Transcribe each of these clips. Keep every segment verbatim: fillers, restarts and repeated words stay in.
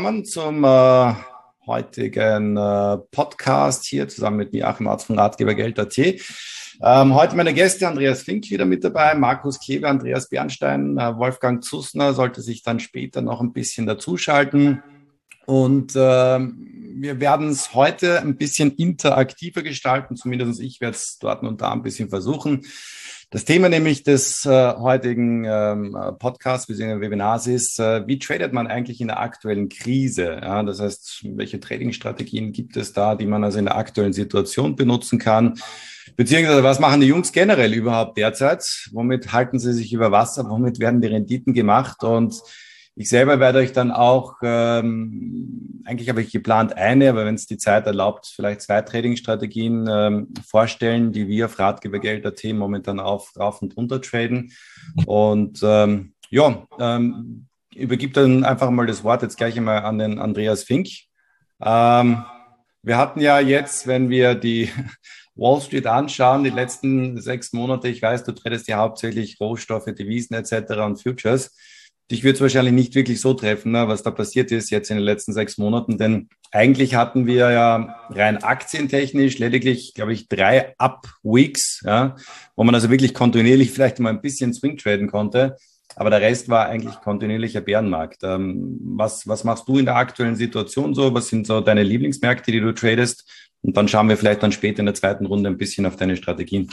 willkommen zum äh, heutigen äh, Podcast hier zusammen mit mir, Achim Arz von Ratgebergeld punkt at. Ähm, heute meine Gäste, Andreas Fink wieder mit dabei, Markus Kleve, Andreas Bernstein, äh, Wolfgang Zussner sollte sich dann später noch ein bisschen dazuschalten. Und äh, wir werden es heute ein bisschen interaktiver gestalten, zumindest ich werde es dort und da ein bisschen versuchen. Das Thema nämlich des äh, heutigen ähm, Podcasts bzw. Webinars ist, äh, wie tradet man eigentlich in der aktuellen Krise? Ja, das heißt, welche Trading-Strategien gibt es da, die man also in der aktuellen Situation benutzen kann? Beziehungsweise, was machen die Jungs generell überhaupt derzeit? Womit halten sie sich über Wasser? Womit werden die Renditen gemacht? Und ich selber werde euch dann auch, ähm, eigentlich habe ich geplant eine, aber wenn es die Zeit erlaubt, vielleicht zwei Trading-Strategien ähm, vorstellen, die wir auf Ratgebergeld punkt at momentan auf, rauf und runter traden. Und ähm, ja, ähm, übergib dann einfach mal das Wort jetzt gleich einmal an den Andreas Fink. Ähm, wir hatten ja jetzt, wenn wir die Wall Street anschauen, die letzten sechs Monate, ich weiß, du tradest ja hauptsächlich Rohstoffe, Devisen et cetera und Futures. Dich wird es wahrscheinlich nicht wirklich so treffen, ne, was da passiert ist jetzt in den letzten sechs Monaten, denn eigentlich hatten wir ja rein aktientechnisch lediglich, glaube ich, drei Up-Weeks, ja, wo man also wirklich kontinuierlich vielleicht mal ein bisschen Swing traden konnte, aber der Rest war eigentlich kontinuierlicher Bärenmarkt. Ähm, was, was machst du in der aktuellen Situation so? Was sind so deine Lieblingsmärkte, die du tradest? Und dann schauen wir vielleicht dann später in der zweiten Runde ein bisschen auf deine Strategien.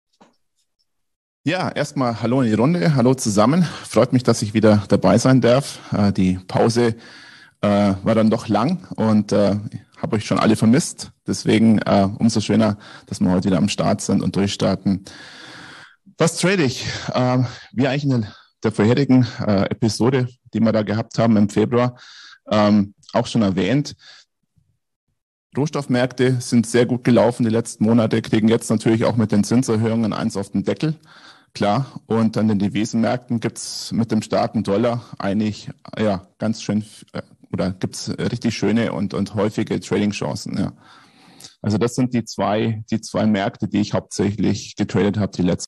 Ja, erstmal hallo in die Runde, hallo zusammen. Freut mich, dass ich wieder dabei sein darf. Äh, die Pause äh, war dann doch lang und äh, habe euch schon alle vermisst. Deswegen äh, umso schöner, dass wir heute wieder am Start sind und durchstarten. Was trade ich? Äh, wie eigentlich in der vorherigen äh, Episode, die wir da gehabt haben im Februar, ähm, auch schon erwähnt. Rohstoffmärkte sind sehr gut gelaufen die letzten Monate, kriegen jetzt natürlich auch mit den Zinserhöhungen eins auf den Deckel. Klar, und an den Devisenmärkten gibt's mit dem starken Dollar eigentlich ja ganz schön oder gibt's richtig schöne und und häufige Trading-Chancen. Ja. Also das sind die zwei die zwei Märkte, die ich hauptsächlich getradet habe die letzten